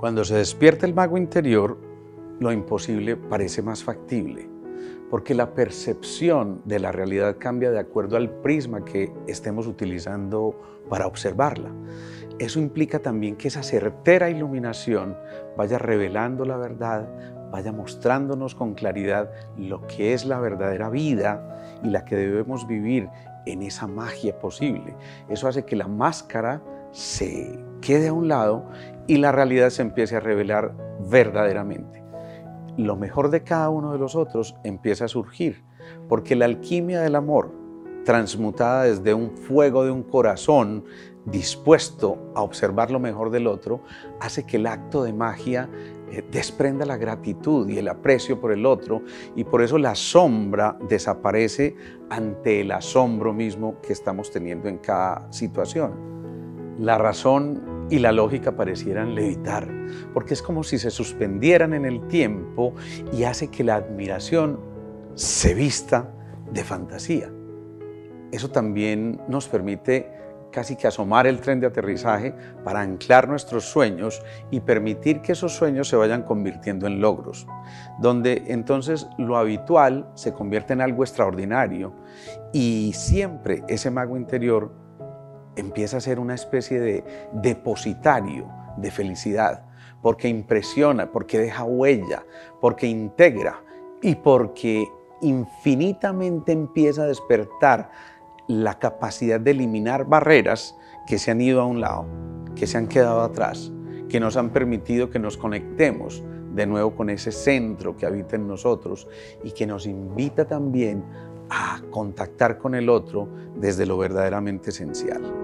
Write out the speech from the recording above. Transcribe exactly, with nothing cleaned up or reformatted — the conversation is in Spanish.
Cuando se despierta el mago interior, lo imposible parece más factible, porque la percepción de la realidad cambia de acuerdo al prisma que estemos utilizando para observarla. Eso implica también que esa certera iluminación vaya revelando la verdad, vaya mostrándonos con claridad lo que es la verdadera vida y la que debemos vivir en esa magia posible. Eso hace que la máscara se quede a un lado y la realidad se empiece a revelar verdaderamente. Lo mejor de cada uno de los otros empieza a surgir, porque la alquimia del amor, transmutada desde un fuego de un corazón dispuesto a observar lo mejor del otro, hace que el acto de magia eh, desprenda la gratitud y el aprecio por el otro, y por eso la sombra desaparece ante el asombro mismo que estamos teniendo en cada situación. La razón y la lógica parecieran levitar, porque es como si se suspendieran en el tiempo y hace que la admiración se vista de fantasía. Eso también nos permite casi que asomar el tren de aterrizaje para anclar nuestros sueños y permitir que esos sueños se vayan convirtiendo en logros, donde entonces lo habitual se convierte en algo extraordinario y siempre ese mago interior empieza a ser una especie de depositario de felicidad, porque impresiona, porque deja huella, porque integra y porque infinitamente empieza a despertar la capacidad de eliminar barreras que se han ido a un lado, que se han quedado atrás, que nos han permitido que nos conectemos de nuevo con ese centro que habita en nosotros y que nos invita también a contactar con el otro desde lo verdaderamente esencial.